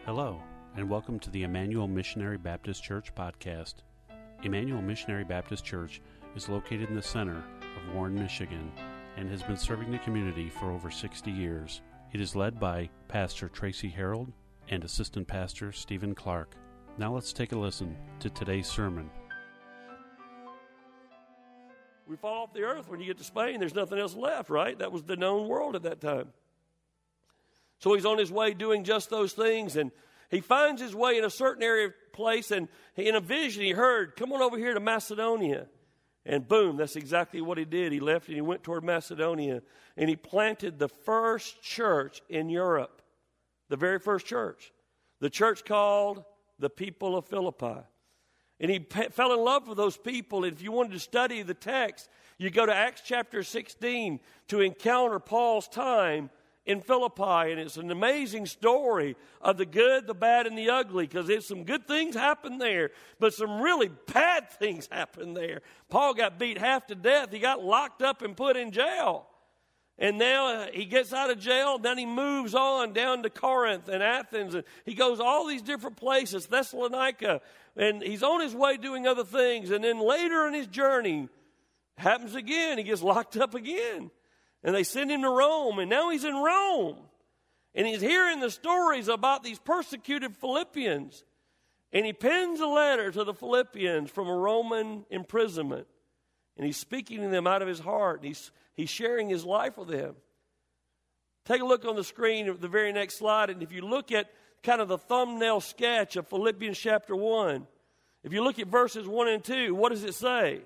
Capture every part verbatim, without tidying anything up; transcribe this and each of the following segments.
Hello, and welcome to the Emmanuel Missionary Baptist Church podcast. Emmanuel Missionary Baptist Church is located in the center of Warren, Michigan, and has been serving the community for over sixty years. It is led by Pastor Tracy Harold and Assistant Pastor Stephen Clark. Now let's take a listen to today's sermon. We fall off the earth when you get to Spain. There's nothing else left, right? That was the known world at that time. So he's on his way doing just those things, and he finds his way in a certain area of place, and in a vision he heard, come on over here to Macedonia. And boom, that's exactly what he did. He left and he went toward Macedonia, and he planted the first church in Europe, the very first church, the church called the People of Philippi. And he pe- fell in love with those people. And if you wanted to study the text, you go to Acts chapter sixteen to encounter Paul's time in Philippi. And it's an amazing story of the good, the bad, and the ugly, because there's some good things happen there, but some really bad things happen there. Paul got beat half to death. He got locked up and put in jail. And now uh, he gets out of jail, then he moves on down to Corinth and Athens, and he goes all these different places, Thessalonica, and he's on his way doing other things. And then later in his journey, happens again, he gets locked up again. And they send him to Rome, and now he's in Rome. And he's hearing the stories about these persecuted Philippians. And he pens a letter to the Philippians from a Roman imprisonment. And he's speaking to them out of his heart. He's, he's sharing his life with them. Take a look on the screen of the very next slide. And if you look at kind of the thumbnail sketch of Philippians chapter one, if you look at verses one and two, what does it say?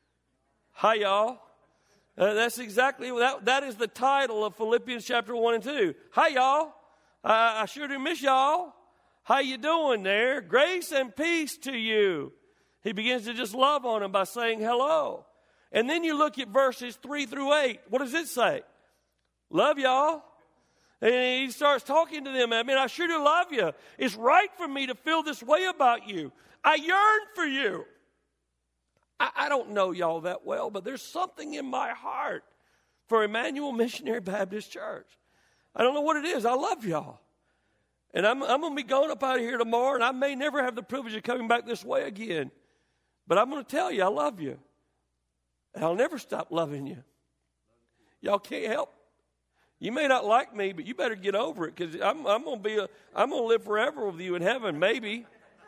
Hi, y'all. Uh, that's exactly, that, that is the title of Philippians chapter one and two. Hi, y'all. Uh, I sure do miss y'all. How you doing there? Grace and peace to you. He begins to just love on them by saying hello. And then you look at verses three through eight. What does it say? Love y'all. And he starts talking to them. I mean, I sure do love you. It's right for me to feel this way about you. I yearn for you. I, I don't know y'all that well, but there's something in my heart for Emmanuel Missionary Baptist Church. I don't know what it is. I love y'all. And I'm, I'm going to be going up out of here tomorrow, and I may never have the privilege of coming back this way again. But I'm going to tell you, I love you. And I'll never stop loving you. Y'all can't help. You may not like me, but you better get over it, because I'm, I'm going to be a, I'm going to live forever with you in heaven, maybe.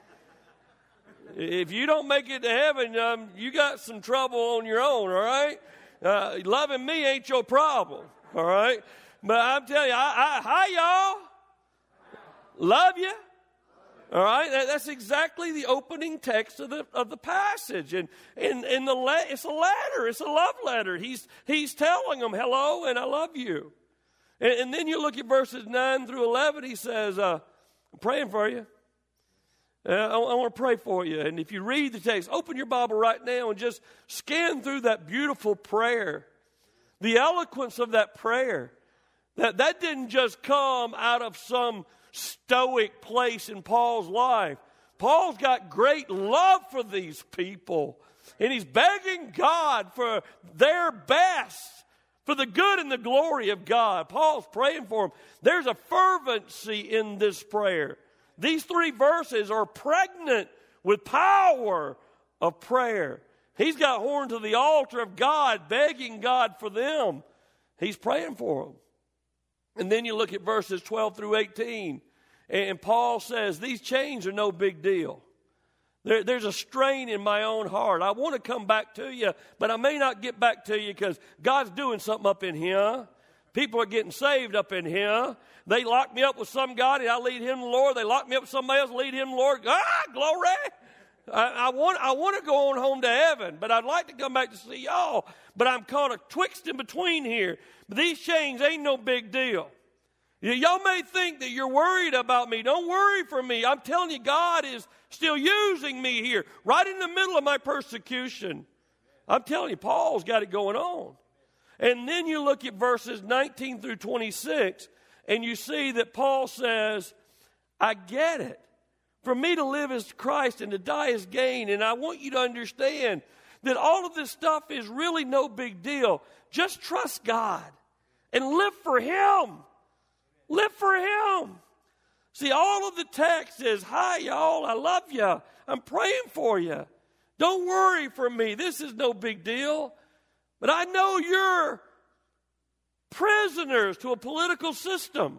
If you don't make it to heaven, um, you got some trouble on your own, all right? Uh, loving me ain't your problem, all right? But I'm telling you, I, I, hi, y'all. Love you. All right, that, that's exactly the opening text of the of the passage, and and and the le- it's a letter, it's a love letter. He's he's telling them hello and I love you, and, and then you look at verses nine through eleven. He says, uh, "I'm praying for you. Uh, I, I want to pray for you." And if you read the text, open your Bible right now and just scan through that beautiful prayer, the eloquence of that prayer. That that didn't just come out of some stoic place in Paul's life. Paul's got great love for these people, and he's begging God for their best, for the good and the glory of God. Paul's praying for them. There's a fervency in this prayer. These three verses are pregnant with power of prayer. He's got horn to the altar of God, begging God for them. He's praying for them. And then you look at verses twelve through eighteen, and Paul says, these chains are no big deal. There, there's a strain in my own heart. I want to come back to you, but I may not get back to you because God's doing something up in here. People are getting saved up in here. They lock me up with some God, and I lead him to the Lord. They lock me up with somebody else, lead him to the Lord. Ah, glory! I, I want I want to go on home to heaven, but I'd like to come back to see y'all. But I'm caught a twixt in between here. But these chains ain't no big deal. Y- y'all may think that you're worried about me. Don't worry for me. I'm telling you, God is still using me here, right in the middle of my persecution. I'm telling you, Paul's got it going on. And then you look at verses nineteen through twenty-six, and you see that Paul says, I get it. For me to live is Christ and to die is gain. And I want you to understand that all of this stuff is really no big deal. Just trust God and live for him. Live for him. See, all of the text is, hi, y'all, I love you. I'm praying for you. Don't worry for me. This is no big deal. But I know you're prisoners to a political system.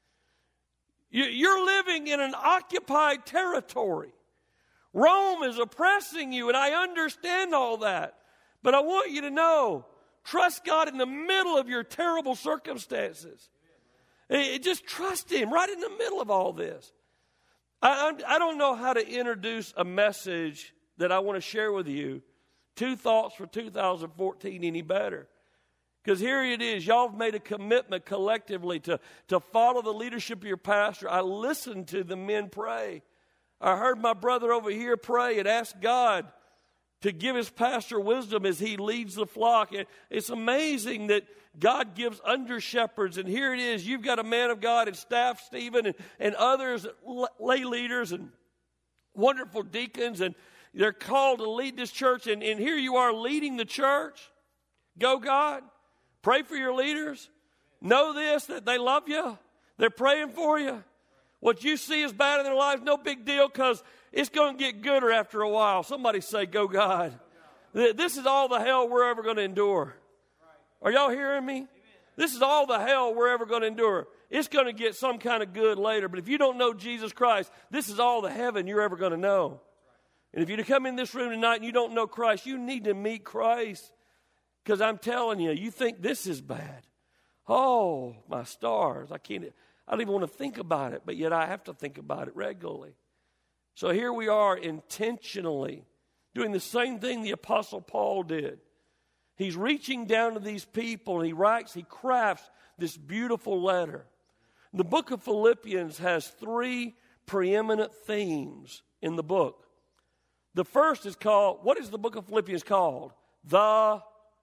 You're living in an occupied territory. Rome is oppressing you, and I understand all that. But I want you to know, trust God in the middle of your terrible circumstances. Just trust Him right in the middle of all this. I, I don't know how to introduce a message that I want to share with you, two thoughts for two thousand fourteen, any better. Because here it is, y'all have made a commitment collectively to, to follow the leadership of your pastor. I listened to the men pray. I heard my brother over here pray and ask God to give his pastor wisdom as he leads the flock. It's amazing that God gives under shepherds, and here it is. You've got a man of God and staff, Stephen, and, and others, lay leaders and wonderful deacons, and they're called to lead this church, and, and here you are leading the church. Go, God. Pray for your leaders. Know this, that they love you. They're praying for you. What you see is bad in their lives, no big deal, because it's going to get gooder after a while. Somebody say, go, God. This is all the hell we're ever going to endure. Are y'all hearing me? This is all the hell we're ever going to endure. It's going to get some kind of good later. But if you don't know Jesus Christ, this is all the heaven you're ever going to know. And if you come in this room tonight and you don't know Christ, you need to meet Christ. Because I'm telling you, you think this is bad. Oh, my stars. I can't, I don't even want to think about it, but yet I have to think about it regularly. So here we are intentionally doing the same thing the Apostle Paul did. He's reaching down to these people, and he writes, he crafts this beautiful letter. The book of Philippians has three preeminent themes in the book. The first is called, what is the book of Philippians called? The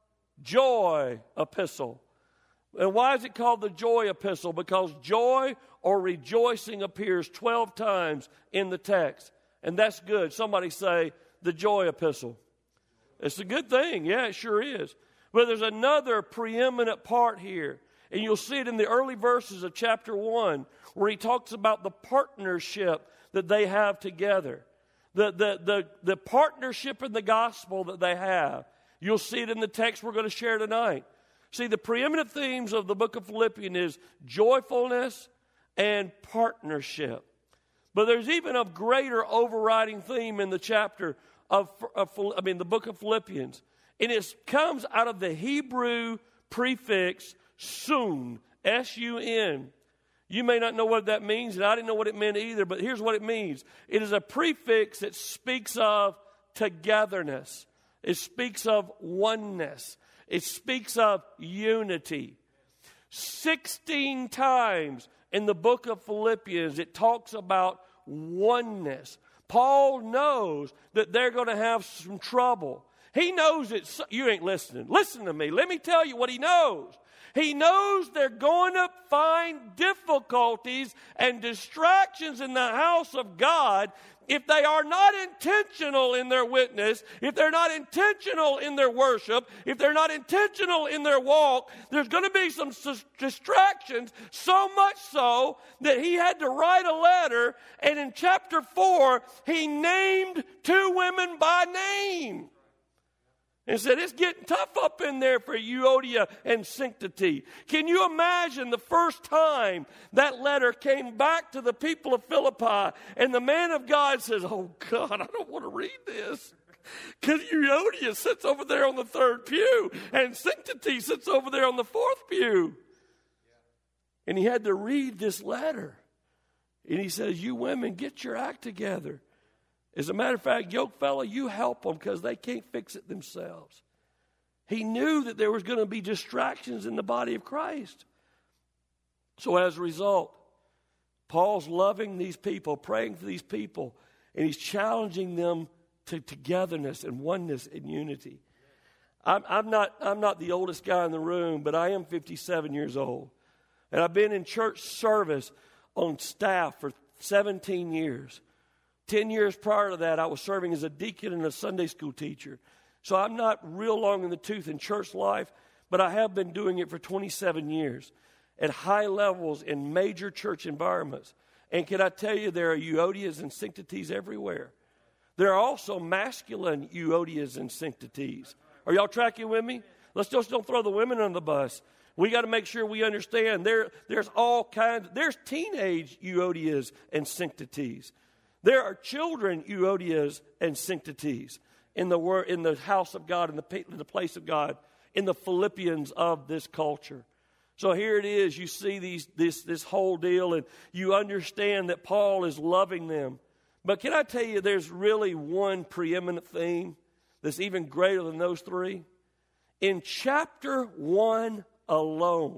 Joy Epistle. And why is it called the Joy Epistle? Because joy or rejoicing appears twelve times in the text. And that's good. Somebody say, the Joy Epistle. It's a good thing. Yeah, it sure is. But there's another preeminent part here. And you'll see it in the early verses of chapter one, where he talks about the partnership that they have together. The, the, the, the partnership in the gospel that they have. You'll see it in the text we're going to share tonight. See, the preeminent themes of the book of Philippians is joyfulness and partnership. But there's even a greater overriding theme in the chapter of, of I mean, the book of Philippians. And it comes out of the Hebrew prefix sun, S U N. You may not know what that means, and I didn't know what it meant either, but here's what it means. It is a prefix that speaks of togetherness. It speaks of oneness. It speaks of unity. Sixteen times in the book of Philippians, it talks about oneness. Paul knows that they're going to have some trouble. He knows it. You ain't listening. Listen to me. Let me tell you what he knows. He knows they're going to find difficulties and distractions in the house of God if they are not intentional in their witness, if they're not intentional in their worship, if they're not intentional in their walk. There's going to be some distractions, so much so that he had to write a letter, and in chapter four, he named two women by name. And said, it's getting tough up in there for Euodia and Syntyche. Can you imagine the first time that letter came back to the people of Philippi, and the man of God says, oh God, I don't want to read this. Because Euodia sits over there on the third pew, and Syntyche sits over there on the fourth pew. And he had to read this letter. And he says, you women, get your act together. As a matter of fact, yoke fella, you help them because they can't fix it themselves. He knew that there was going to be distractions in the body of Christ. So as a result, Paul's loving these people, praying for these people, and he's challenging them to togetherness and oneness and unity. I'm, I'm not, I'm not the oldest guy in the room, but I am fifty-seven years old. And I've been in church service on staff for seventeen years. Ten years prior to that, I was serving as a deacon and a Sunday school teacher. So I'm not real long in the tooth in church life, but I have been doing it for twenty-seven years at high levels in major church environments. And can I tell you, there are Euodias and Syntyches everywhere. There are also masculine Euodias and Syntyches. Are y'all tracking with me? Let's just don't throw the women on the bus. We got to make sure we understand there, there's all kinds. There's teenage Euodias and Syntyches. There are children Euodias and Syntyches in the word, in the house of God, in the, in the place of God, in the Philippians of this culture. So here it is. You see these this this whole deal, and you understand that Paul is loving them. But can I tell you, there's really one preeminent theme that's even greater than those three. In chapter one alone,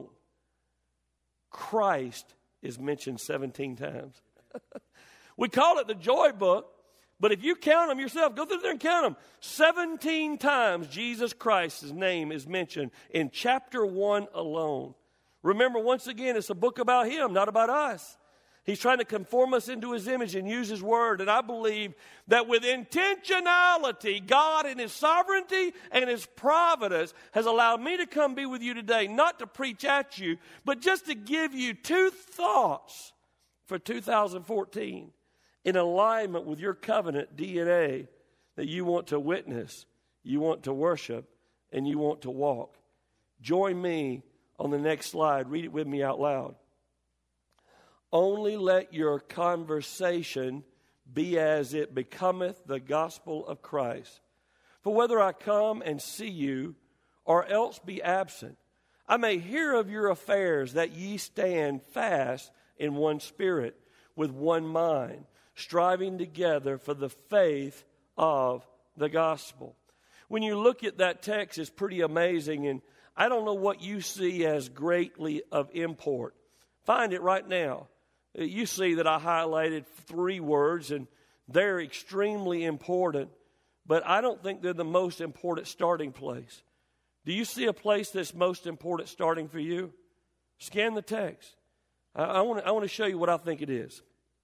Christ is mentioned seventeen times. We call it the joy book, but if you count them yourself, go through there and count them. seventeen times Jesus Christ's name is mentioned in chapter one alone. Remember, once again, it's a book about Him, not about us. He's trying to conform us into His image and use His Word. And I believe that with intentionality, God in His sovereignty and His providence has allowed me to come be with you today, not to preach at you, but just to give you two thoughts for two thousand fourteen in alignment with your covenant D N A that you want to witness, you want to worship, and you want to walk. Join me on the next slide. Read it with me out loud. Only let your conversation be as it becometh the gospel of Christ. For whether I come and see you, or else be absent, I may hear of your affairs, that ye stand fast in one spirit, with one mind, striving together for the faith of the gospel. When you look at that text, it's pretty amazing, and I don't know what you see as greatly of import. Find it right now. You see that I highlighted three words, and they're extremely important, but I don't think they're the most important starting place. Do you see a place that's most important starting for you? Scan the text. I, I want to I want to show you what I think it is.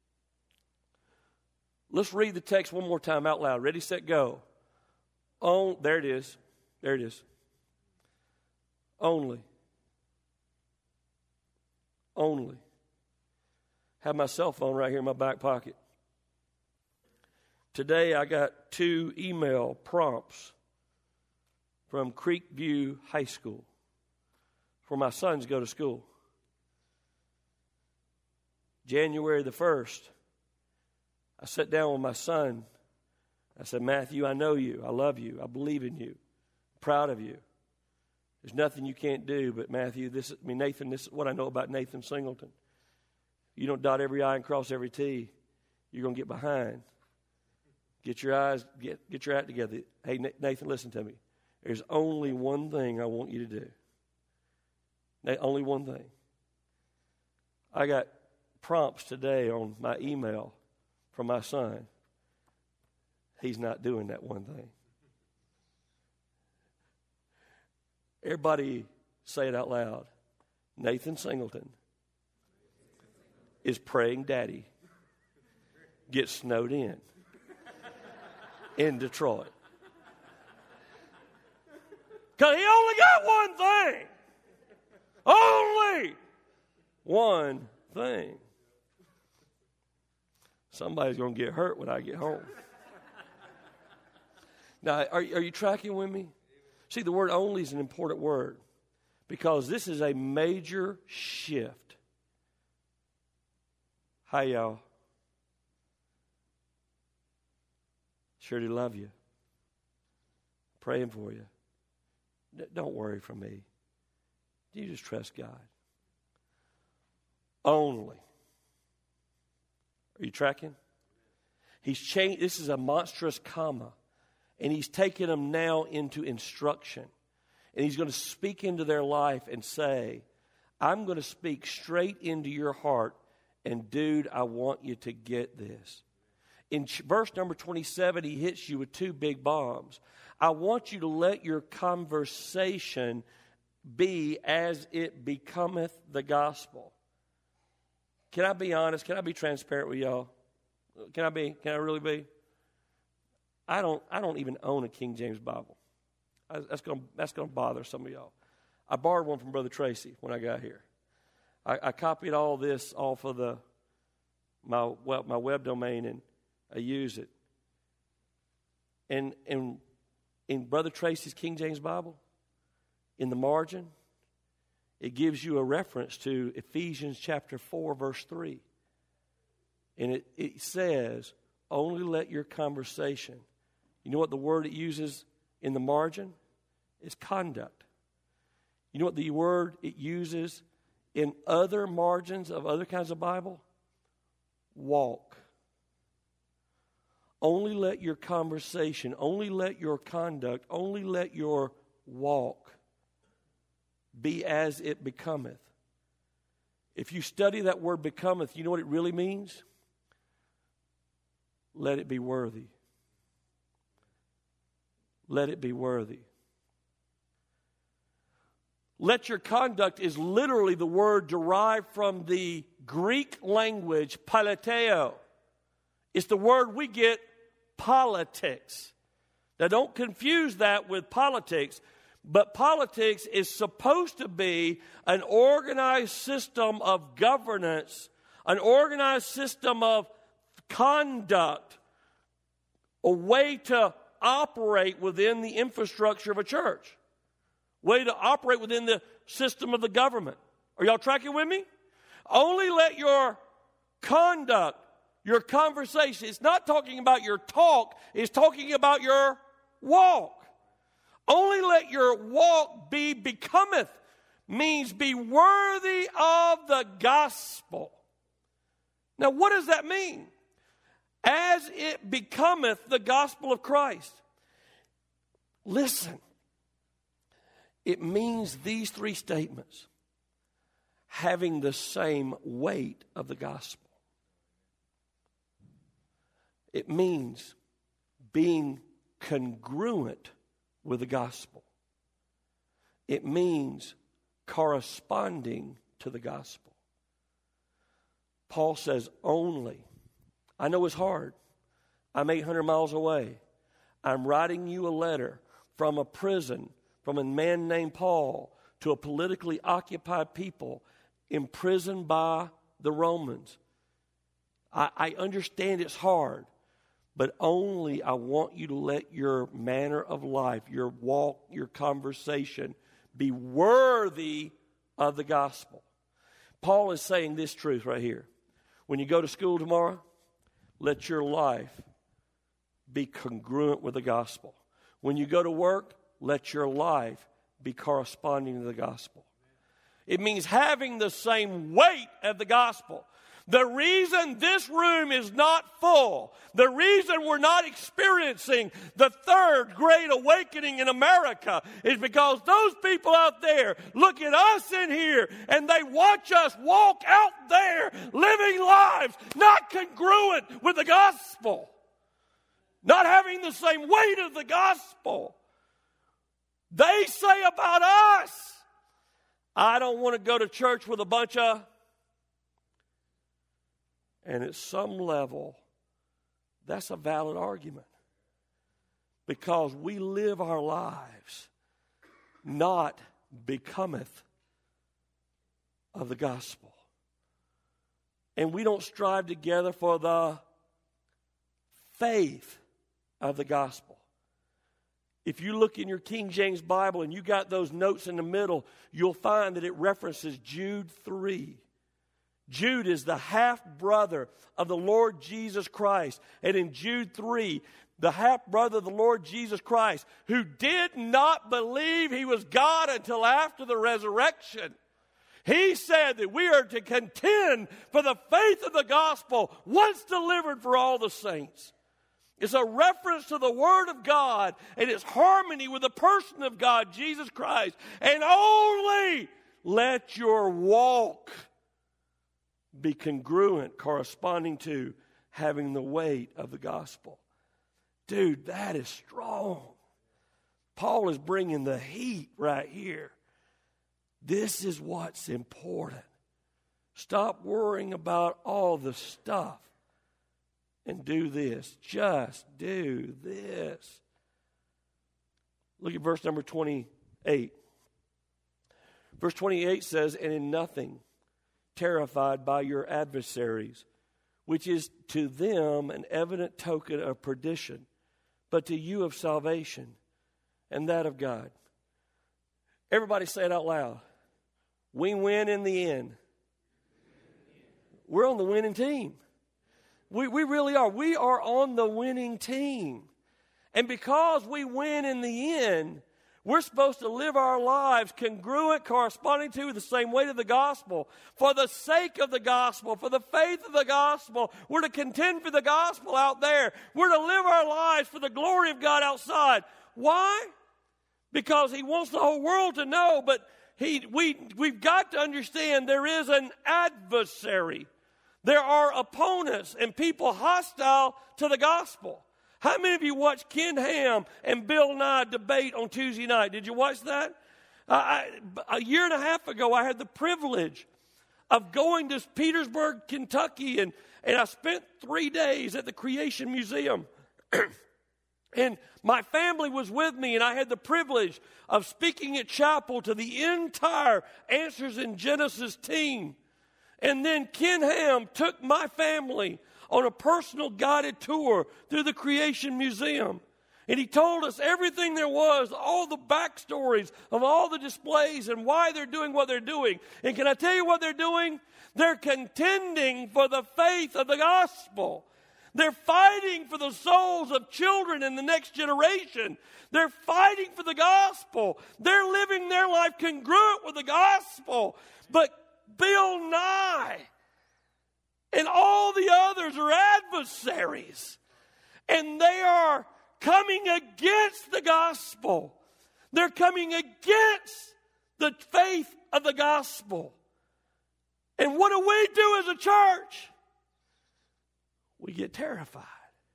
Let's read the text one more time out loud. Ready, set, go. On, there it is. There it is. Only. Only. Have my cell phone right here in my back pocket. Today I got two email prompts from Creekview High School where my sons go to school. January the first, I sat down with my son. I said, Matthew, I know you. I love you. I believe in you. I'm proud of you. There's nothing you can't do, but Matthew, this is, I mean, Nathan, this is what I know about Nathan Singleton. You don't dot every I and cross every T, you're going to get behind. Get your eyes, get, get your act together. Hey, Nathan, listen to me. There's only one thing I want you to do. Only one thing. I got prompts today on my email from my son. He's not doing that one thing. Everybody say it out loud. Nathan Singleton is praying daddy gets snowed in in Detroit. Because he only got one thing. Only one thing. Somebody's going to get hurt when I get home. Now, are, are you tracking with me? See, the word only is an important word because this is a major shift. Hi, y'all. Sure to love you. Praying for you. D- don't worry for me. You just trust God. Only. Are you tracking? He's changed. This is a monstrous comma. And he's taken them now into instruction. And he's going to speak into their life and say, I'm going to speak straight into your heart. And dude, I want you to get this. In verse number twenty-seven, he hits you with two big bombs. I want you to let your conversation be as it becometh the gospel. Can I be honest? Can I be transparent with y'all? Can I be? Can I really be? I don't. I don't even own a King James Bible. I, that's going. That's going to bother some of y'all. I borrowed one from Brother Tracy when I got here. I, I copied all this off of the my well, my web domain, and I use it. And and in Brother Tracy's King James Bible, in the margin, it gives you a reference to Ephesians chapter four, verse three. And it, it says, only let your conversation. You know what the word it uses in the margin? It's conduct. You know what the word it uses in other margins of other kinds of Bible? Walk. Only let your conversation, only let your conduct, only let your walk be as it becometh. If you study that word becometh, you know what it really means? Let it be worthy. Let it be worthy. Let your conduct is literally the word derived from the Greek language paleteo. It's the word we get politics. Now don't confuse that with politics, but politics is supposed to be an organized system of governance, an organized system of conduct, a way to operate within the infrastructure of a church, way to operate within the system of the government. Are y'all tracking with me? Only let your conduct, your conversation, it's not talking about your talk, it's talking about your walk. Only let your walk be becometh, means be worthy of the gospel. Now, what does that mean? As it becometh the gospel of Christ. Listen, it means these three statements: having the same weight of the gospel. It means being congruent with the gospel. It means corresponding to the gospel. Paul says only. I know it's hard. I'm eight hundred miles away. I'm writing you a letter from a prison, from a man named Paul, to a politically occupied people imprisoned by the Romans. I, I understand it's hard, but only I want you to let your manner of life, your walk, your conversation be worthy of the gospel. Paul is saying this truth right here. When you go to school tomorrow, let your life be congruent with the gospel. When you go to work, let your life be corresponding to the gospel. It means having the same weight of the gospel. The reason this room is not full, the reason we're not experiencing the third great awakening in America is because those people out there look at us in here and they watch us walk out there living lives not congruent with the gospel, not having the same weight of the gospel. They say about us, I don't want to go to church with a bunch of... And at some level, that's a valid argument. Because we live our lives not becometh of the gospel. And we don't strive together for the faith of the gospel. If you look in your King James Bible and you got those notes in the middle, you'll find that it references Jude three. Jude is the half-brother of the Lord Jesus Christ. And in Jude three, the half-brother of the Lord Jesus Christ, who did not believe he was God until after the resurrection, he said that we are to contend for the faith of the gospel once delivered for all the saints. It's a reference to the Word of God, and it's harmony with the person of God, Jesus Christ. And only let your walk be congruent, corresponding to having the weight of the gospel. Dude, that is strong. Paul is bringing the heat right here. This is what's important. Stop worrying about all the stuff and do this. Just do this. Look at verse number twenty-eight. Verse twenty-eight says, and in nothing terrified by your adversaries which is to them an evident token of perdition, but to you of salvation, and that of God. Everybody say it out loud. We win in the end. We're on the winning team. We, we really are. We are on the winning team. And because we win in the end, we're supposed to live our lives congruent, corresponding to the same weight of the gospel. For the sake of the gospel, for the faith of the gospel, we're to contend for the gospel out there. We're to live our lives for the glory of God outside. Why? Because He wants the whole world to know, but he, we, we've got to understand there is an adversary. There are opponents and people hostile to the gospel. How many of you watched Ken Ham and Bill Nye debate on Tuesday night? Did you watch that? Uh, I, a year and a half ago, I had the privilege of going to Petersburg, Kentucky, and, and I spent three days at the Creation Museum. And my family was with me, and I had the privilege of speaking at chapel to the entire Answers in Genesis team. And then Ken Ham took my family on a personal guided tour through the Creation Museum. And he told us everything there was, all the backstories of all the displays and why they're doing what they're doing. And can I tell you what they're doing? They're contending for the faith of the gospel. They're fighting for the souls of children in the next generation. They're fighting for the gospel. They're living their life congruent with the gospel. But Bill Nye and all the others are adversaries. And they are coming against the gospel. They're coming against the faith of the gospel. And what do we do as a church? We get terrified.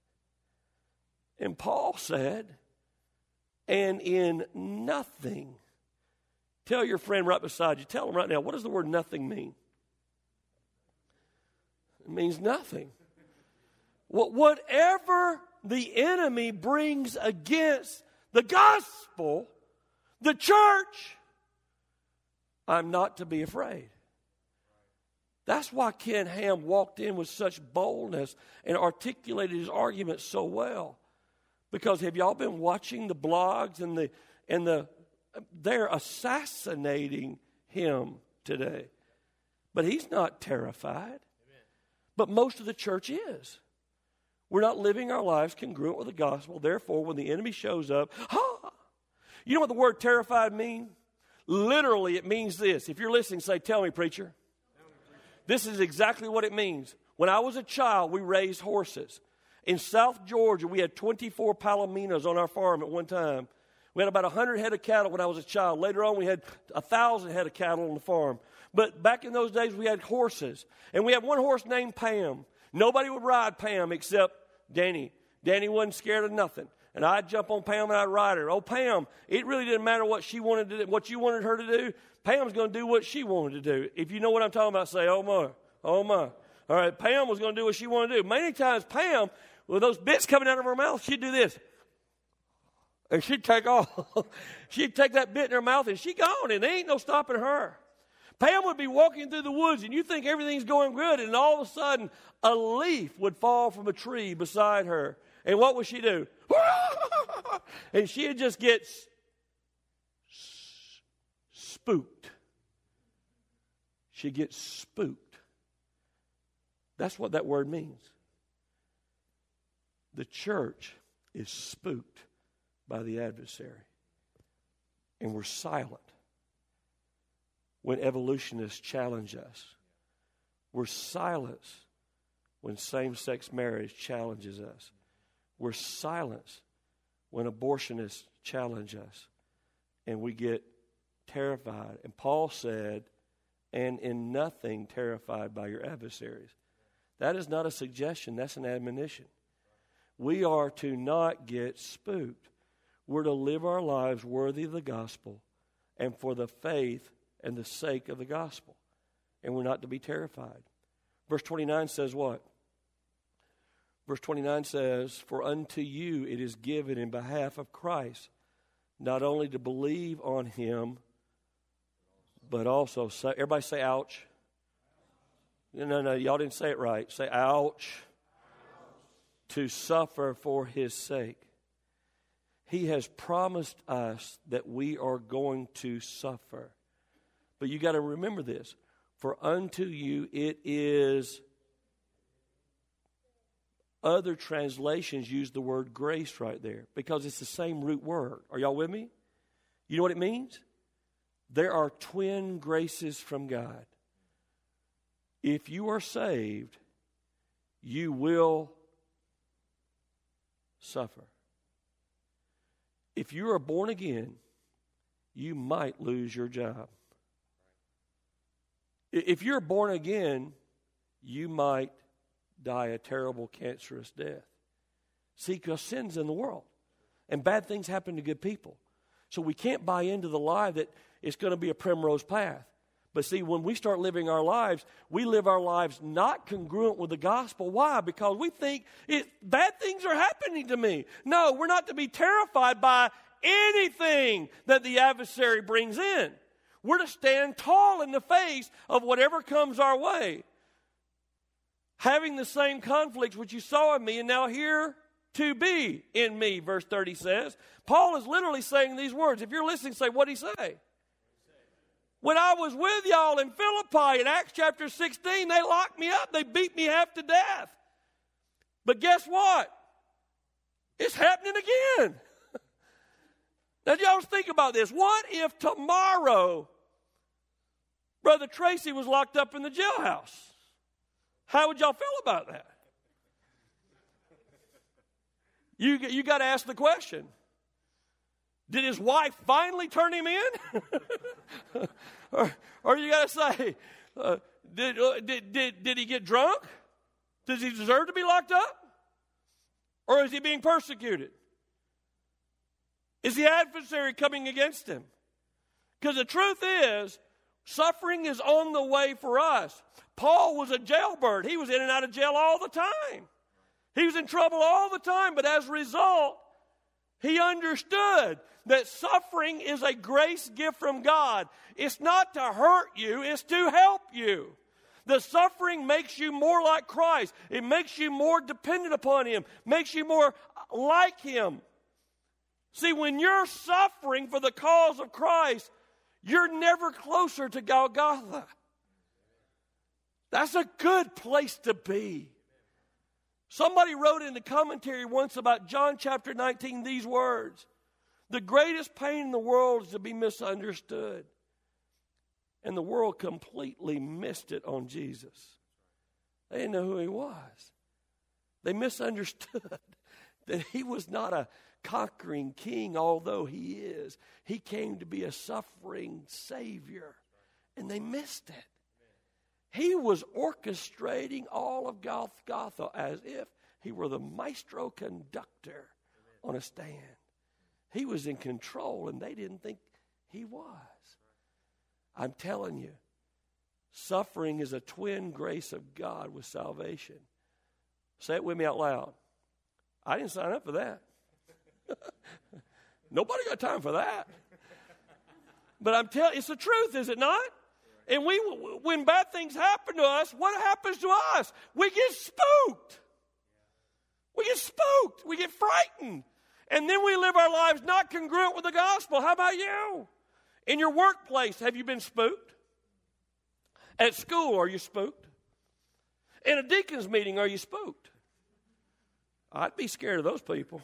And Paul said, and in nothing. Tell your friend right beside you, tell them right now, what does the word nothing mean? It means nothing. Whatever the enemy brings against the gospel, the church, I'm not to be afraid. That's why Ken Ham walked in with such boldness and articulated his argument so well. Because have y'all been watching the blogs and the and the they're assassinating him today. But he's not terrified. Amen. But most of the church is. We're not living our lives congruent with the gospel. Therefore, when the enemy shows up, ha! You know what the word terrified means? Literally, it means this. If you're listening, say, tell me, preacher. This is exactly what it means. When I was a child, we raised horses. In South Georgia, we had twenty-four palominos on our farm at one time. We had about one hundred head of cattle when I was a child. Later on, we had one thousand head of cattle on the farm. But back in those days, we had horses. And we had one horse named Pam. Nobody would ride Pam except Danny. Danny wasn't scared of nothing. And I'd jump on Pam and I'd ride her. Oh, Pam, it really didn't matter what she wanted to do, what you wanted her to do. Pam's going to do what she wanted to do. If you know what I'm talking about, say, oh, my, oh, my. All right, Pam was going to do what she wanted to do. Many times, Pam, with those bits coming out of her mouth, she'd do this. And she'd take off. She'd take that bit in her mouth, and she'd gone, and there ain't no stopping her. Pam would be walking through the woods, and you think everything's going good, and all of a sudden, a leaf would fall from a tree beside her. And what would she do? And she'd just get spooked. She'd get spooked. That's what that word means. The church is spooked by the adversary. And we're silent when evolutionists challenge us. We're silent when same-sex marriage challenges us. We're silent when abortionists challenge us. And we get terrified. And Paul said, and in nothing terrified by your adversaries. That is not a suggestion. That's an admonition. We are to not get spooked. We're to live our lives worthy of the gospel and for the faith and the sake of the gospel. And we're not to be terrified. Verse twenty-nine says what? Verse twenty-nine says, for unto you it is given in behalf of Christ, not only to believe on him, but also, say, everybody say ouch. No, no, y'all didn't say it right. Say, ouch. To suffer for his sake. He has promised us that we are going to suffer. But you got to remember this. For unto you it is, other translations use the word grace right there because it's the same root word. Are y'all with me? You know what it means? There are twin graces from God. If you are saved, you will suffer. If you are born again, you might lose your job. If you're born again, you might die a terrible cancerous death. See, because sin's in the world. And bad things happen to good people. So we can't buy into the lie that it's going to be a primrose path. But see, when we start living our lives, we live our lives not congruent with the gospel. Why? Because we think it, bad things are happening to me. No, we're not to be terrified by anything that the adversary brings in. We're to stand tall in the face of whatever comes our way. Having the same conflicts which you saw in me and now here to be in me, verse thirty says. Paul is literally saying these words. If you're listening, say, what did he say? When I was with y'all in Philippi in Acts chapter sixteen, they locked me up. They beat me half to death. But guess what? It's happening again. Now, y'all think about this. What if tomorrow Brother Tracy was locked up in the jailhouse? How would y'all feel about that? You, you got to ask the question. Did his wife finally turn him in? or, or you got to say, uh, did, uh, did, did, did he get drunk? Does he deserve to be locked up? Or is he being persecuted? Is the adversary coming against him? Because the truth is, suffering is on the way for us. Paul was a jailbird. He was in and out of jail all the time. He was in trouble all the time, but as a result, he understood that suffering is a grace gift from God. It's not to hurt you, it's to help you. The suffering makes you more like Christ. It makes you more dependent upon Him, makes you more like Him. See, when you're suffering for the cause of Christ, you're never closer to Golgotha. That's a good place to be. Somebody wrote in the commentary once about John chapter nineteen these words. The greatest pain in the world is to be misunderstood. And the world completely missed it on Jesus. They didn't know who He was. They misunderstood that He was not a conquering king, although He is. He came to be a suffering Savior. And they missed it. He was orchestrating all of Golgotha as if He were the maestro conductor on a stand. He was in control, and they didn't think He was. I'm telling you, suffering is a twin grace of God with salvation. Say it with me out loud. I didn't sign up for that. Nobody got time for that. But I'm telling you, it's the truth, is it not? And we, when bad things happen to us, what happens to us? We get spooked. We get spooked. We get frightened. And then we live our lives not congruent with the gospel. How about you? In your workplace, have you been spooked? At school, are you spooked? In a deacon's meeting, are you spooked? I'd be scared of those people.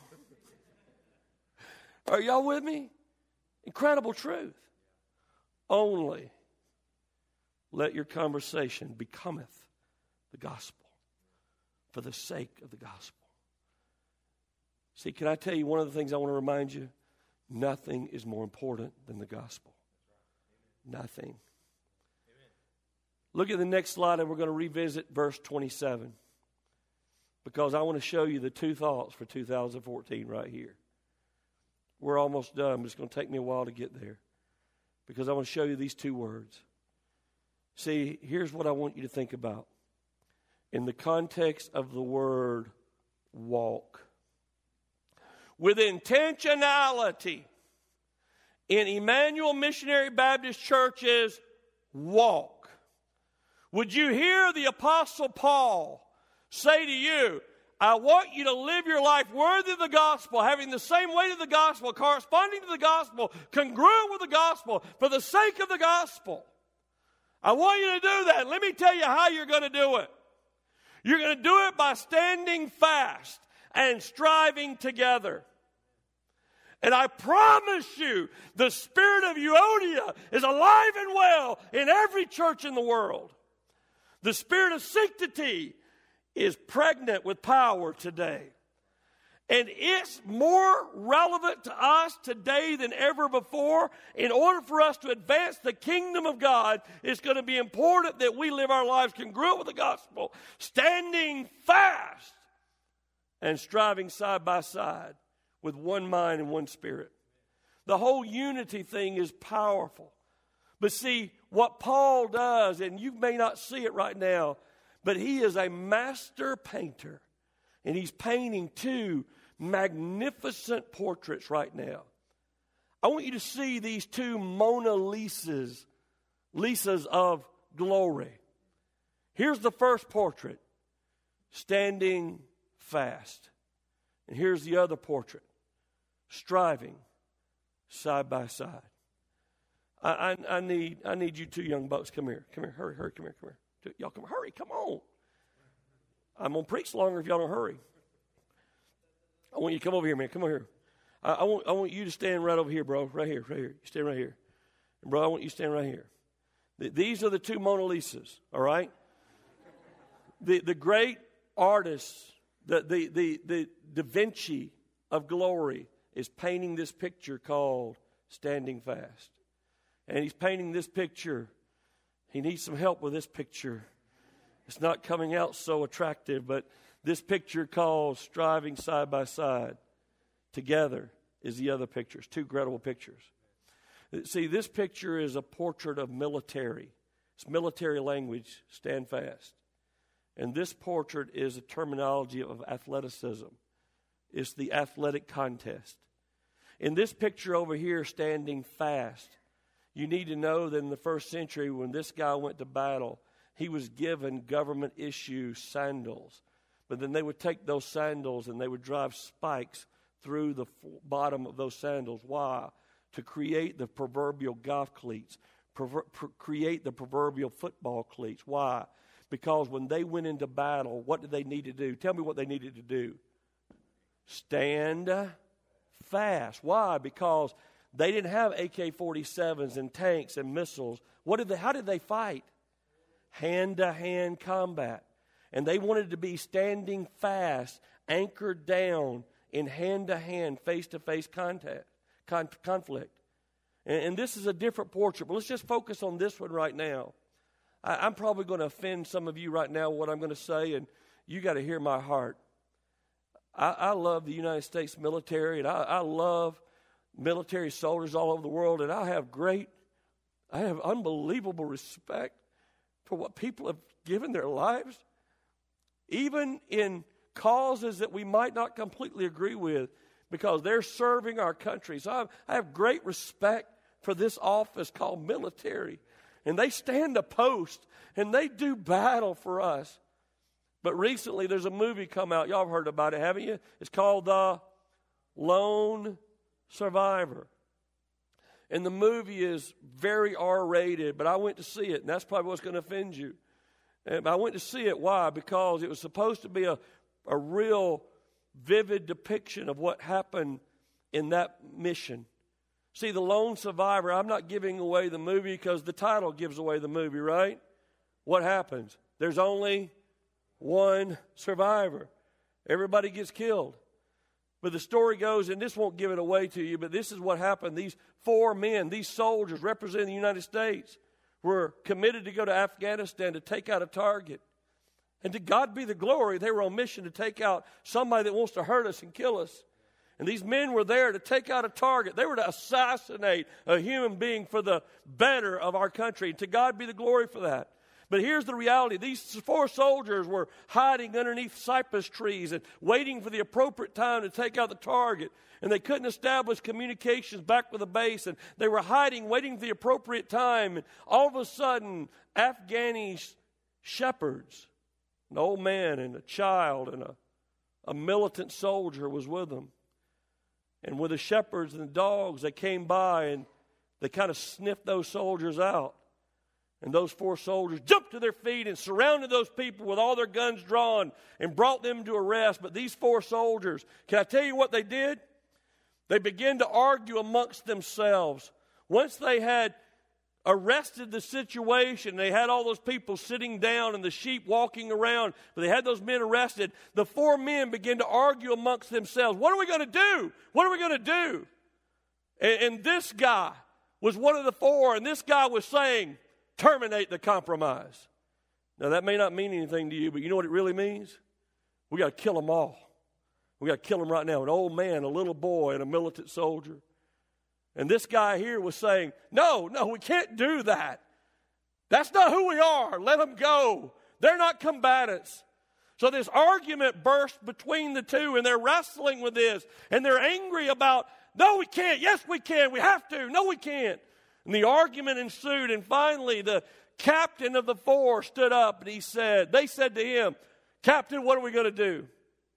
Are y'all with me? Incredible truth. Only let your conversation becometh the gospel for the sake of the gospel. See, can I tell you one of the things I want to remind you? Nothing is more important than the gospel. Nothing. Amen. Look at the next slide, and we're going to revisit verse twenty-seven. Because I want to show you the two thoughts for two thousand fourteen right here. We're almost done, but it's going to take me a while to get there. Because I want to show you these two words. See, here's what I want you to think about. In the context of the word walk. With intentionality, in Emmanuel Missionary Baptist Churches, walk. Would you hear the Apostle Paul say to you, I want you to live your life worthy of the gospel, having the same weight of the gospel, corresponding to the gospel, congruent with the gospel, for the sake of the gospel. I want you to do that. Let me tell you how you're going to do it. You're going to do it by standing fast and striving together. And I promise you, the spirit of Euodia is alive and well in every church in the world. The spirit of sanctity is pregnant with power today. And it's more relevant to us today than ever before. In order for us to advance the kingdom of God, it's going to be important that we live our lives congruent with the gospel, standing fast and striving side by side with one mind and one spirit. The whole unity thing is powerful. But see, what Paul does, and you may not see it right now, but he is a master painter. And he's painting two magnificent portraits right now. I want you to see these two Mona Lisas, Lisas of glory. Here's the first portrait, standing fast. And here's the other portrait, striving side by side. I, I, I need I need you two young bucks. Come here. Come here. Hurry, hurry. Come here. Come here. Y'all come. Hurry. Come on. I'm going to preach longer if y'all don't hurry. I want you to come over here, man. Come over here. I, I want I want you to stand right over here, bro. Right here. Right here. You stand right here. And bro, I want you to stand right here. The, these are the two Mona Lisas, all right? The the great artists, the, the, the, the Da Vinci of glory is painting this picture called Standing Fast. And he's painting this picture. He needs some help with this picture. It's not coming out so attractive, but this picture called Striving Side by Side Together is the other picture. It's two incredible pictures. See, this picture is a portrait of military. It's military language, stand fast. And this portrait is a terminology of athleticism. It's the athletic contest. In this picture over here, standing fast, you need to know that in the first century when this guy went to battle, he was given government-issue sandals. But then they would take those sandals and they would drive spikes through the bottom of those sandals. Why? To create the proverbial golf cleats, perver- pr- create the proverbial football cleats. Why? Because when they went into battle, what did they need to do? Tell me what they needed to do. Stand fast. Why? Because they didn't have A K forty-sevens and tanks and missiles. What did they? How did they fight? Hand-to-hand combat. And they wanted to be standing fast, anchored down in hand-to-hand, face-to-face contact, con- conflict. And, and this is a different portrait, but let's just focus on this one right now. I, I'm probably going to offend some of you right now with what I'm going to say, and you got to hear my heart. I, I love the United States military, and I, I love military soldiers all over the world, and I have great, I have unbelievable respect for what people have given their lives, even in causes that we might not completely agree with, because they're serving our country. So I, I have great respect for this office called military, and they stand a post, and they do battle for us. But recently there's a movie come out. Y'all have heard about it, haven't you? It's called The Lone Survivor. And the movie is very R-rated, but I went to see it, and that's probably what's going to offend you. And I went to see it. Why? Because it was supposed to be a, a real vivid depiction of what happened in that mission. See, The Lone Survivor, I'm not giving away the movie because the title gives away the movie, right? What happens? There's only one survivor. Everybody gets killed. But the story goes, and this won't give it away to you, but this is what happened. These four men, these soldiers representing the United States, were committed to go to Afghanistan to take out a target. And to God be the glory, they were on mission to take out somebody that wants to hurt us and kill us. And these men were there to take out a target. They were to assassinate a human being for the better of our country. And to God be the glory for that. But here's the reality. These four soldiers were hiding underneath cypress trees and waiting for the appropriate time to take out the target. And they couldn't establish communications back with the base. And they were hiding, waiting for the appropriate time. And all of a sudden, Afghanis shepherds, an old man and a child and a, a militant soldier was with them. And with the shepherds and the dogs, they came by and they kind of sniffed those soldiers out. And those four soldiers jumped to their feet and surrounded those people with all their guns drawn and brought them to arrest. But these four soldiers, can I tell you what they did? They began to argue amongst themselves. Once they had arrested the situation, they had all those people sitting down and the sheep walking around, but they had those men arrested. The four men began to argue amongst themselves. What are we going to do? What are we going to do? And, and this guy was one of the four, and this guy was saying, terminate the compromise. Now, that may not mean anything to you, but you know what it really means? We got to kill them all. We got to kill them right now. An old man, a little boy, and a militant soldier. And this guy here was saying, no, no, we can't do that. That's not who we are. Let them go. They're not combatants. So this argument burst between the two, and they're wrestling with this, and they're angry about, no, we can't. Yes, we can. We have to. No, we can't. And the argument ensued, and finally the captain of the four stood up, and he said, they said to him, Captain, what are we going to do?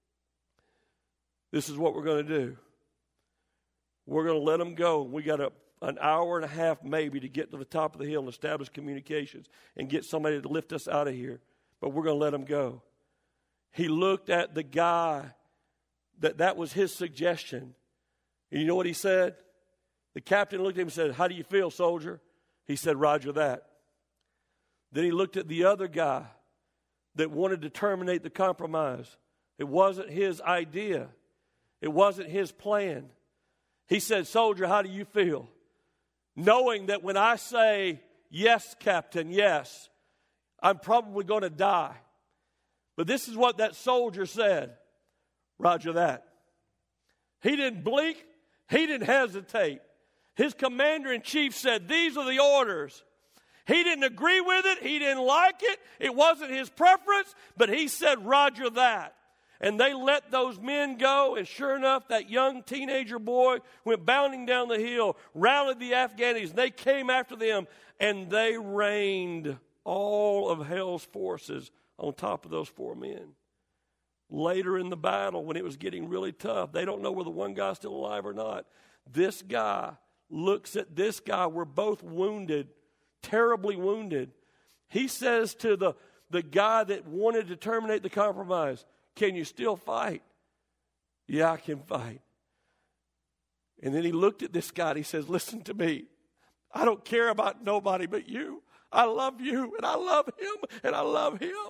This is what we're going to do. We're going to let them go. We got a, an hour and a half maybe to get to the top of the hill and establish communications and get somebody to lift us out of here. But we're going to let them go. He looked at the guy, that that was his suggestion. And you know what he said? The captain looked at him and said, how do you feel, soldier? He said, Roger that. Then he looked at the other guy that wanted to terminate the compromise. It wasn't his idea. It wasn't his plan. He said, soldier, how do you feel? Knowing that when I say, yes, captain, yes, I'm probably going to die. But this is what that soldier said. Roger that. He didn't blink. He didn't hesitate. His commander-in-chief said, these are the orders. He didn't agree with it. He didn't like it. It wasn't his preference, but he said, Roger that. And they let those men go, and sure enough, that young teenager boy went bounding down the hill, rallied the Afghanis, and they came after them, and they rained all of hell's forces on top of those four men. Later in the battle, when it was getting really tough, they don't know whether one guy's still alive or not. This guy looks at this guy. We're both wounded, terribly wounded. He says to the, the guy that wanted to terminate the compromise, can you still fight? Yeah, I can fight. And then he looked at this guy and he says, listen to me. I don't care about nobody but you. I love you and I love him and I love him.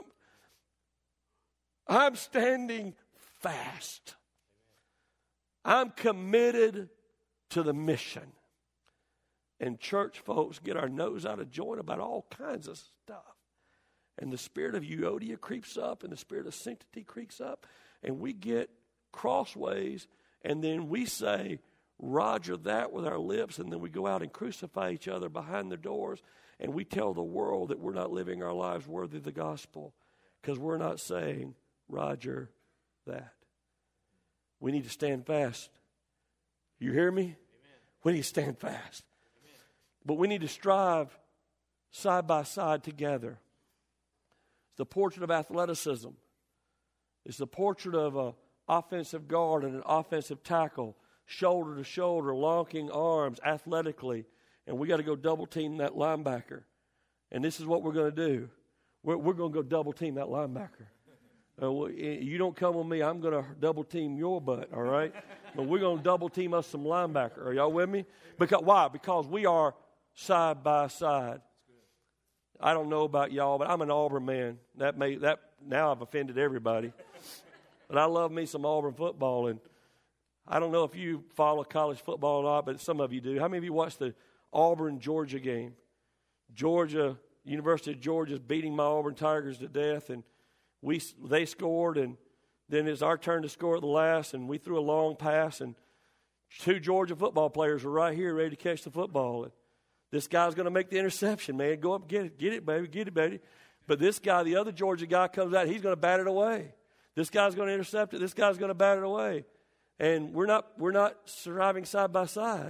I'm standing fast. I'm committed to the mission. And church folks get our nose out of joint about all kinds of stuff. And the spirit of Euodia creeps up and the spirit of sanctity creeps up. And we get crossways and then we say, Roger that with our lips. And then we go out and crucify each other behind the doors. And we tell the world that we're not living our lives worthy of the gospel. Because we're not saying, Roger that. We need to stand fast. You hear me? Amen. We need to stand fast. Amen. But we need to strive side by side together. It's the portrait of athleticism. It's the portrait of an offensive guard and an offensive tackle, shoulder to shoulder, locking arms athletically. And we got to go double team that linebacker. And this is what we're going to do. We're, we're going to go double team that linebacker. Uh, you don't come with me, I'm going to double team your butt, all right? But we're going to double team us some linebacker. Are y'all with me? Because why? Because we are side by side. I don't know about y'all, but I'm an Auburn man. That may that now I've offended everybody. But I love me some Auburn football, and I don't know if you follow college football or not, but some of you do. How many of you watched the Auburn-Georgia game? Georgia, University of Georgia is beating my Auburn Tigers to death, and we they scored, and then it's our turn to score at the last, and we threw a long pass, and two Georgia football players were right here ready to catch the football. And this guy's going to make the interception, man. Go up and get it. Get it, baby. Get it, baby. But this guy, the other Georgia guy, comes out. He's going to bat it away. This guy's going to intercept it. This guy's going to bat it away. And we're not we're not surviving side by side.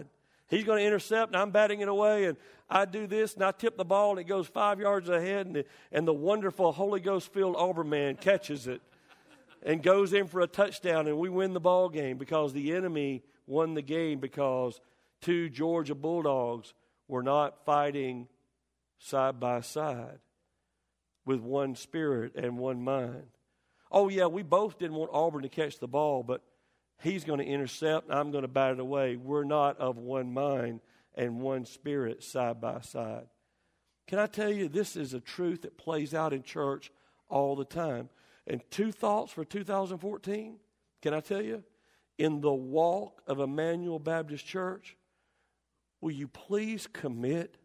He's going to intercept, and I'm batting it away, and I do this, and I tip the ball, and it goes five yards ahead, and the, and the wonderful Holy Ghost-filled Auburn man catches it and goes in for a touchdown, and we win the ball game because the enemy won the game because two Georgia Bulldogs were not fighting side by side with one spirit and one mind. Oh, yeah, we both didn't want Auburn to catch the ball, but he's going to intercept, and I'm going to bat it away. We're not of one mind and one spirit side by side. Can I tell you, this is a truth that plays out in church all the time. And two thoughts for two thousand fourteen, can I tell you? In the walk of Emmanuel Baptist Church, will you please commit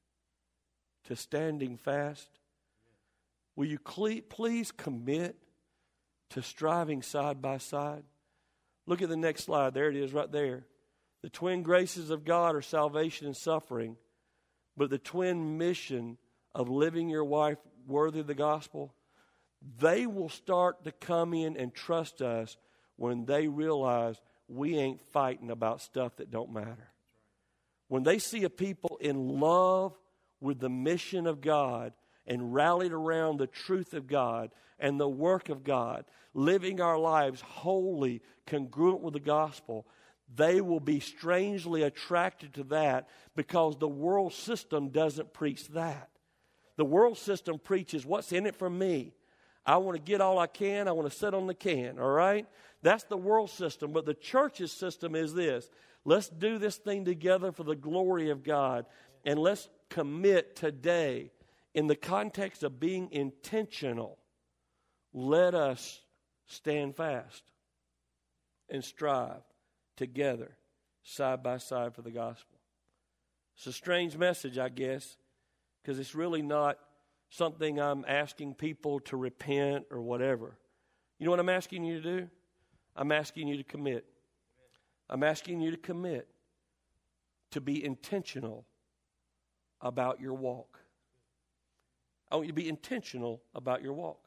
to standing fast? Will you please commit to striving side by side? Look at the next slide. There it is right there. The twin graces of God are salvation and suffering, but the twin mission of living your life worthy of the gospel, they will start to come in and trust us when they realize we ain't fighting about stuff that don't matter. When they see a people in love with the mission of God and rallied around the truth of God and the work of God, living our lives wholly congruent with the gospel, they will be strangely attracted to that because the world system doesn't preach that. The world system preaches what's in it for me. I want to get all I can. I want to sit on the can, all right? That's the world system. But the church's system is this. Let's do this thing together for the glory of God. And let's commit today in the context of being intentional. Let us stand fast and strive together, side by side for the gospel. It's a strange message, I guess, because it's really not something I'm asking people to repent or whatever. You know what I'm asking you to do? I'm asking you to commit. I'm asking you to commit to be intentional about your walk. I want you to be intentional about your walk.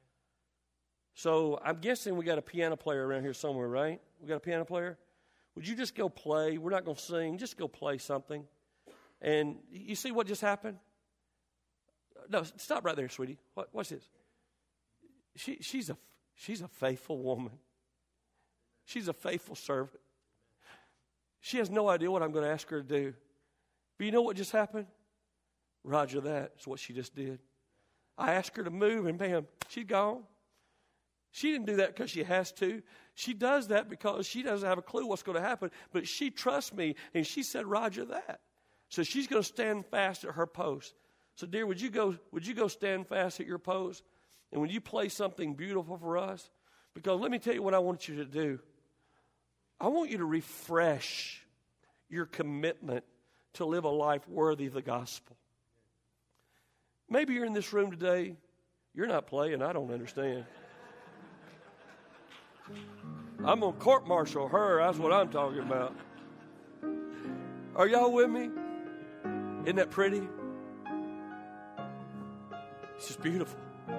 So I'm guessing we got a piano player around here somewhere, right? We got a piano player? Would you just go play? We're not going to sing. Just go play something. And you see what just happened? No, stop right there, sweetie. What, what's this? She, she's a she's a faithful woman. She's a faithful servant. She has no idea what I'm going to ask her to do. But you know what just happened? Roger that. It's what she just did. I asked her to move, and bam, she's gone. She didn't do that because she has to. She does that because she doesn't have a clue what's going to happen. But she trusts me, and she said, Roger that. So she's going to stand fast at her post. So, dear, would you go, would you go stand fast at your post? And would you play something beautiful for us? Because let me tell you what I want you to do. I want you to refresh your commitment to live a life worthy of the gospel. Maybe you're in this room today. You're not playing. I don't understand. I'm going to court-martial her. That's what I'm talking about. Are y'all with me? Isn't that pretty? It's just beautiful.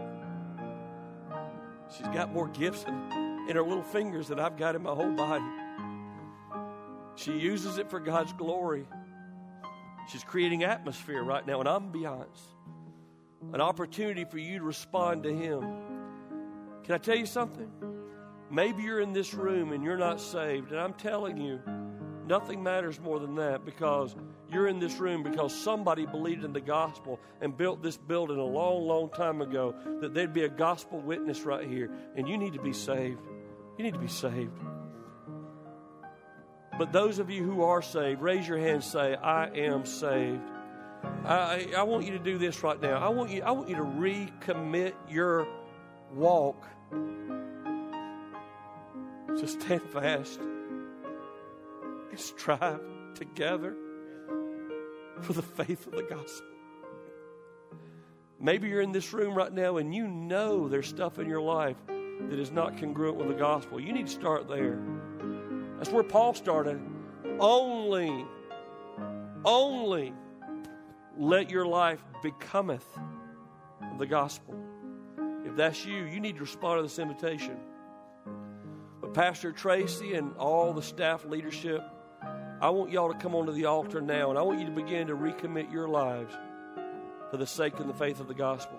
She's got more gifts in, in her little fingers than I've got in my whole body. She uses it for God's glory. She's creating atmosphere right now, an ambiance, an opportunity for you to respond to Him. Can I tell you something? Maybe you're in this room and you're not saved, and I'm telling you, nothing matters more than that, because you're in this room because somebody believed in the gospel and built this building a long, long time ago, that there'd be a gospel witness right here, and you need to be saved. You need to be saved. But those of you who are saved, raise your hand and say, I am saved. I, I want you to do this right now. I want you, I want you to recommit your walk. So stand fast and strive together for the faith of the gospel. Maybe you're in this room right now and you know there's stuff in your life that is not congruent with the gospel. You need to start there. That's where Paul started. Only, only let your life becometh the gospel. If that's you, you need to respond to this invitation. But Pastor Tracy and all the staff leadership, I want y'all to come onto the altar now, and I want you to begin to recommit your lives for the sake and the faith of the gospel.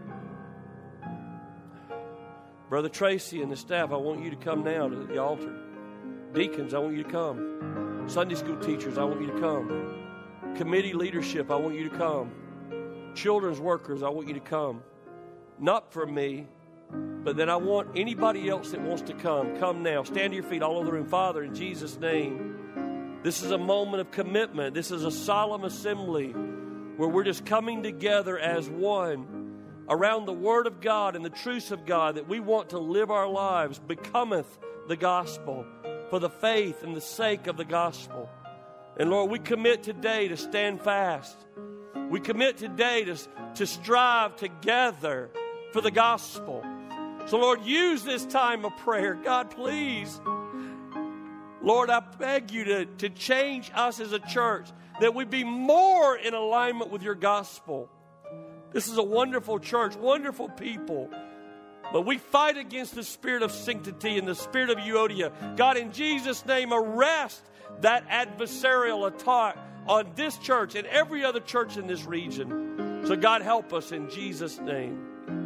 Brother Tracy and the staff, I want you to come now to the altar. Deacons, I want you to come. Sunday school teachers, I want you to come. Committee leadership, I want you to come. Children's workers, I want you to come. Not for me, but then I want anybody else that wants to come. Come now. Stand to your feet all over the room. Father, in Jesus' name, this is a moment of commitment. This is a solemn assembly where we're just coming together as one around the Word of God and the truths of God, that we want to live our lives becometh the gospel for the faith and the sake of the gospel. And Lord, we commit today to stand fast. We commit today to, to strive together for the gospel. So Lord, use this time of prayer. God, please. Lord, I beg you to, to change us as a church, that we be more in alignment with your gospel. This is a wonderful church, wonderful people. But we fight against the spirit of sanctity and the spirit of Euodia. God, in Jesus' name, arrest that adversarial attack on this church and every other church in this region. So God, help us in Jesus' name.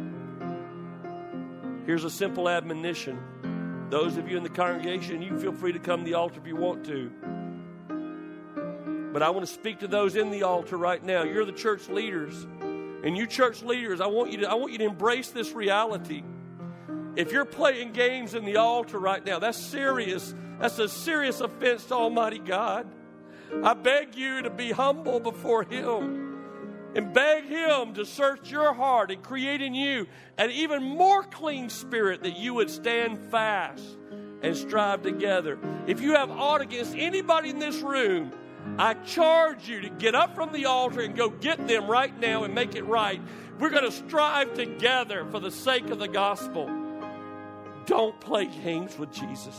Here's a simple admonition. Those of you in the congregation, you can feel free to come to the altar if you want to. But I want to speak to those in the altar right now. You're the church leaders. And you church leaders, I want you to, I want you to embrace this reality. If you're playing games in the altar right now, that's serious. That's a serious offense to Almighty God. I beg you to be humble before Him and beg Him to search your heart and create in you an even more clean spirit, that you would stand fast and strive together. If you have aught against anybody in this room, I charge you to get up from the altar and go get them right now and make it right. We're going to strive together for the sake of the gospel. Don't play games with Jesus.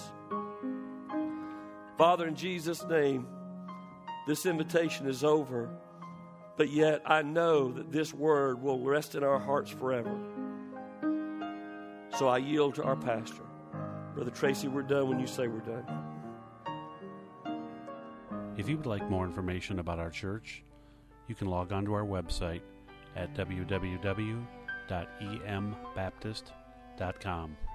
Father, in Jesus' name, this invitation is over, but yet I know that this word will rest in our hearts forever. So I yield to our pastor. Brother Tracy, we're done when you say we're done. If you would like more information about our church, you can log on to our website at w w w dot e m baptist dot com.